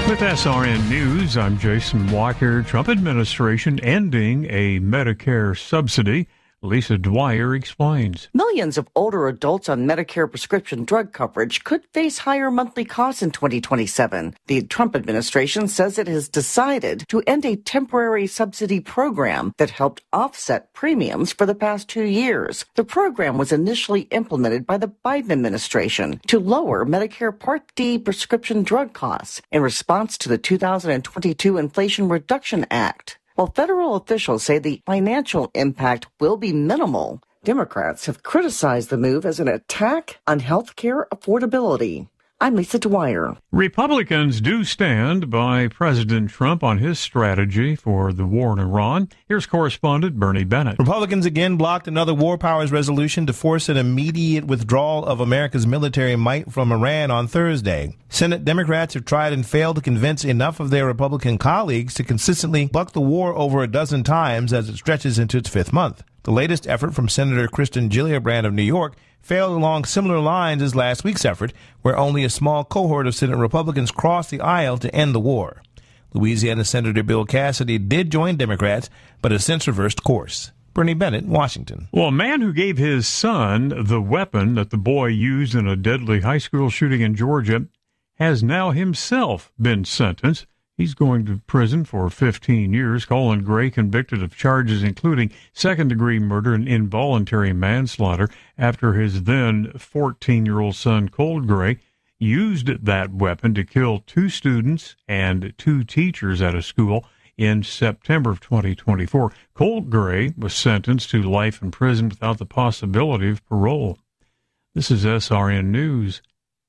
With SRN News, I'm Jason Walker. Trump administration ending a Medicare subsidy. Lisa Dwyer explains. Millions of older adults on Medicare prescription drug coverage could face higher monthly costs in 2027. The Trump administration says it has decided to end a temporary subsidy program that helped offset premiums for the past 2 years. The program was initially implemented by the Biden administration to lower Medicare Part D prescription drug costs in response to the 2022 Inflation Reduction Act. While federal officials say the financial impact will be minimal, Democrats have criticized the move as an attack on health care affordability. I'm Lisa Dwyer. Republicans do stand by President Trump on his strategy for the war in Iran. Here's correspondent Bernie Bennett. Republicans again blocked another war powers resolution to force an immediate withdrawal of America's military might from Iran on Thursday. Senate Democrats have tried and failed to convince enough of their Republican colleagues to consistently buck the war over a dozen times as it stretches into its fifth month. The latest effort from Senator Kristen Gillibrand of New York failed along similar lines as last week's effort, where only a small cohort of Senate Republicans crossed the aisle to end the war. Louisiana Senator Bill Cassidy did join Democrats, but has since reversed course. Bernie Bennett, Washington. Well, a man who gave his son the weapon that the boy used in a deadly high school shooting in Georgia has now himself been sentenced. He's going to prison for 15 years. Colin Gray convicted of charges including second-degree murder and involuntary manslaughter after his then 14-year-old son, Colt Gray, used that weapon to kill 2 students and 2 teachers at a school in September of 2024. Colt Gray was sentenced to life in prison without the possibility of parole. This is SRN News.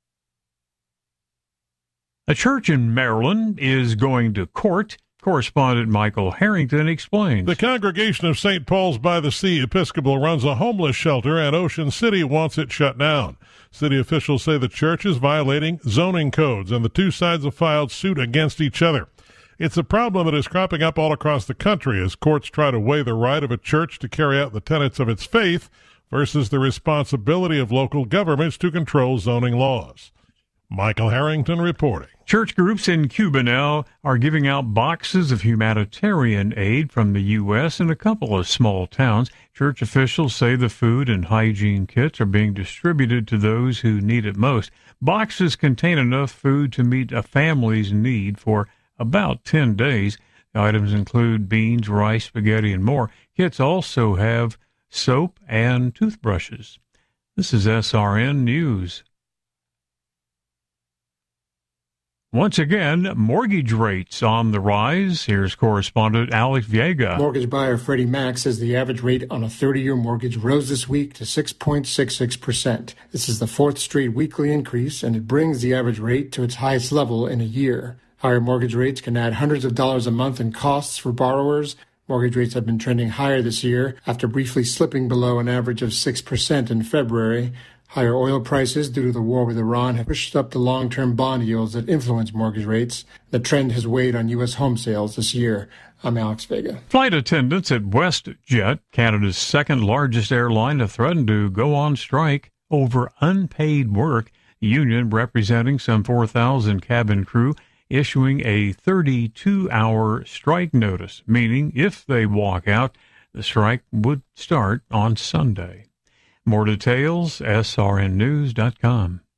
A church in Maryland is going to court. Correspondent Michael Harrington explains. The Congregation of St. Paul's by the Sea Episcopal runs a homeless shelter, and Ocean City wants it shut down. City officials say the church is violating zoning codes, and the two sides have filed suit against each other. It's a problem that is cropping up all across the country as courts try to weigh the right of a church to carry out the tenets of its faith versus the responsibility of local governments to control zoning laws. Michael Harrington reporting. Church groups in Cuba now are giving out boxes of humanitarian aid from the U.S. in a couple of small towns. Church officials say the food and hygiene kits are being distributed to those who need it most. Boxes contain enough food to meet a family's need for about 10 days. The items include beans, rice, spaghetti, and more. Kits also have soap and toothbrushes. This is SRN News. Once again, mortgage rates on the rise. Here's correspondent Alex Viega. Mortgage buyer Freddie Mac says the average rate on a 30-year mortgage rose this week to 6.66%. This is the 4th straight weekly increase, and it brings the average rate to its highest level in a year. Higher mortgage rates can add hundreds of dollars a month in costs for borrowers. Mortgage rates have been trending higher this year after briefly slipping below an average of 6% in February. Higher oil prices due to the war with Iran have pushed up the long-term bond yields that influence mortgage rates. The trend has weighed on U.S. home sales this year. I'm Alex Vega. Flight attendants at WestJet, Canada's second-largest airline, have threatened to go on strike over unpaid work. The union, representing some 4,000 cabin crew, issuing a 32-hour strike notice, meaning if they walk out, the strike would start on Sunday. More details, srnnews.com.